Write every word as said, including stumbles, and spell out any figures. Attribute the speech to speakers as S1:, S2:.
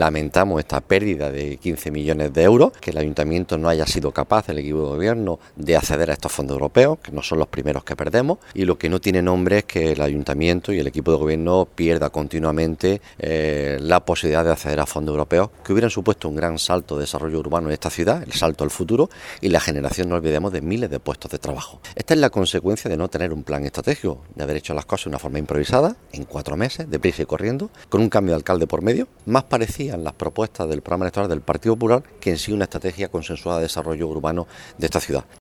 S1: Lamentamos esta pérdida de quince millones de euros, que el Ayuntamiento no haya sido capaz, el equipo de gobierno, de acceder a estos fondos europeos, que no son los primeros que perdemos, y lo que no tiene nombre es que el Ayuntamiento y el equipo de gobierno pierda continuamente eh, la posibilidad de acceder a fondos europeos, que hubieran supuesto un gran salto de desarrollo urbano en esta ciudad, el salto al futuro y la generación, no olvidemos, de miles de puestos de trabajo. Esta es la consecuencia de no tener un plan estratégico, de haber hecho las cosas de una forma improvisada, en cuatro meses, deprisa y corriendo, con un cambio de alcalde por medio. Más parecían las propuestas del programa electoral del Partido Popular que en sí una estrategia consensuada de desarrollo urbano de esta ciudad.